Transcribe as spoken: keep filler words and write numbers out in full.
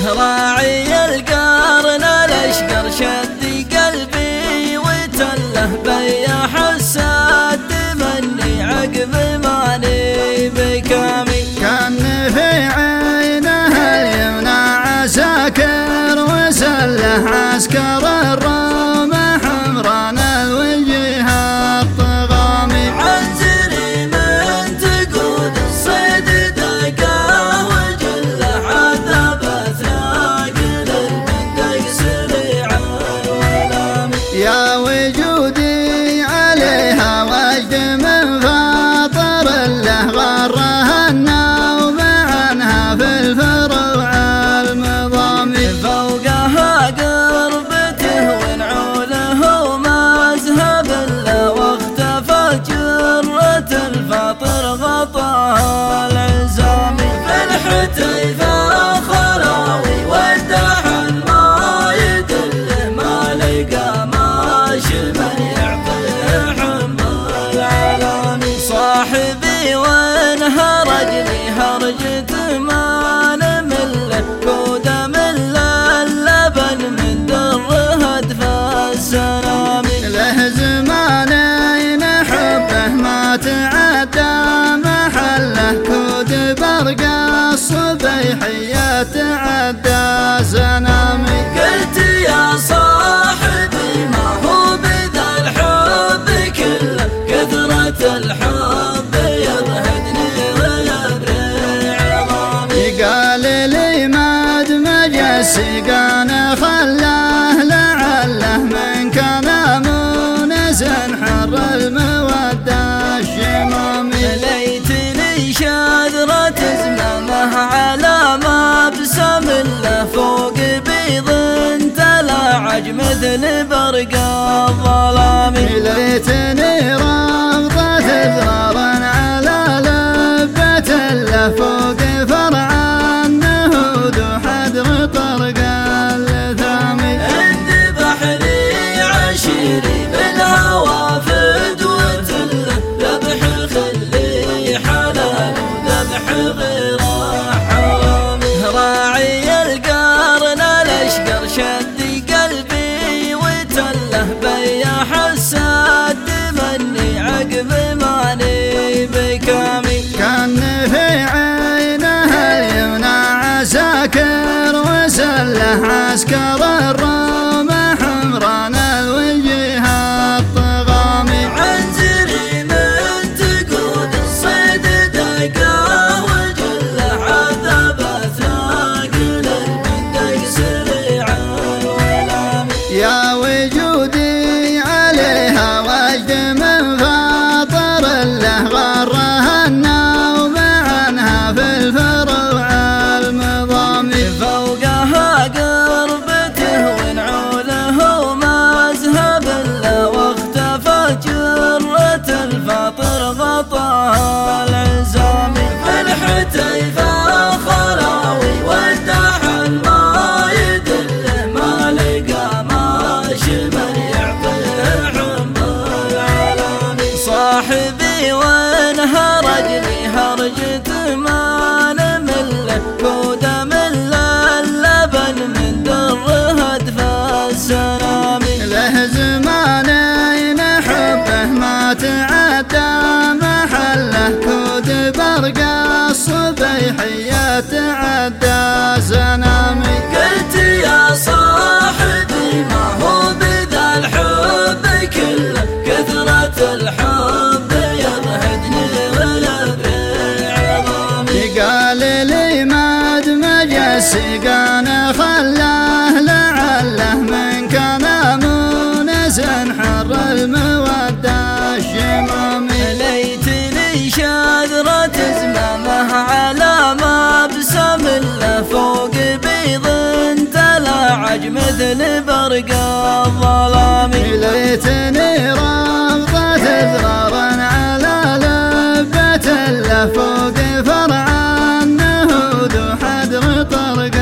راعي القرن الاشقر شد قلبي وتله بيح السد مني عقب ماني بكامي. كان في عينه اليمنى عساكر وسله عسكر الرمح حمران الوجه الطغامي. عنزري من تقود الصيد دقاه وجله عذب اثناقل المندق سريع الولامي. يا وجودي عليها وجد من فاطر له غره النوم عنها في الفروع المضامي. فوقها قربته ونعوله ومذهب له واختفى جرة الفاطر غطاها العزامي. في الحتيف خلاوي والدحن ما يدله ما لقى ماشي من يعطيه حمال العلامي. صاحبي وانها رجلي هرجة ما نمله كوده من اللبن من درها دفا السلامي. له زمانين حبه ما تعدى محله كود برقى الصبيحية تعدى زنامي. قلت يا صاحبي ما هو بذا الحب كله كثرة الحب يضهدني ويبري عظامي. قال لي ما دمج السقان خلاه لعله من كان مونس حر المودة الشمامي. ليتني شاذرة زمامه على ما ابسم له فوق بيض تلاعج مثل برقى الظلامي. ليتني رابطة ذرار على لبة له فوق فرع النهود وحدر طرق الثامي. عند بحري عشيري بالهوى فدوة له ذبح الخلي حلال وذبح غيره حرامي. راعي القرن الاشقر شد قلبي وتله بيح السد مني عقب ماني بكامي. كان في عينه اليمنى عساكر وسله عسكر الرمح حمران الوجه الطغامي. عنزري من تقود الصيد دقاه وجله عذب اثناقل المندق سريع الولامي. يا وجودي عليها وجد من فاطر له غره النوم عنها في الفروع المضامي. فوقها قربته ونعوله ومذهب له واختفى جرة الفاطر غطاها العزامي. في الحتيف خلاوي والدحن ما يدله ما لقى ماشي من يعطيه حمال العلامي. صاحبي وانها رجلي هرجة ما نمله كوده من اللبن من درها دفا السلامي. له زمانين حبه ما تعدى محله كود برقى الصبيحية تعدى زنامي. قلت يا صاحبي ما هو بذا الحب كله كثرة الحب يضهدني ويبري عظامي. قال لي ما دمج السقان خلاه لعله من كان مونس حر المودة الشمامي. ليتني شاذرة زمامه على ما ابسم له فوق بيض تلاعج مثل برقى الظلامي. ليتني رابطة ذرار على لبة له فوق فرع النهود وحدر طرق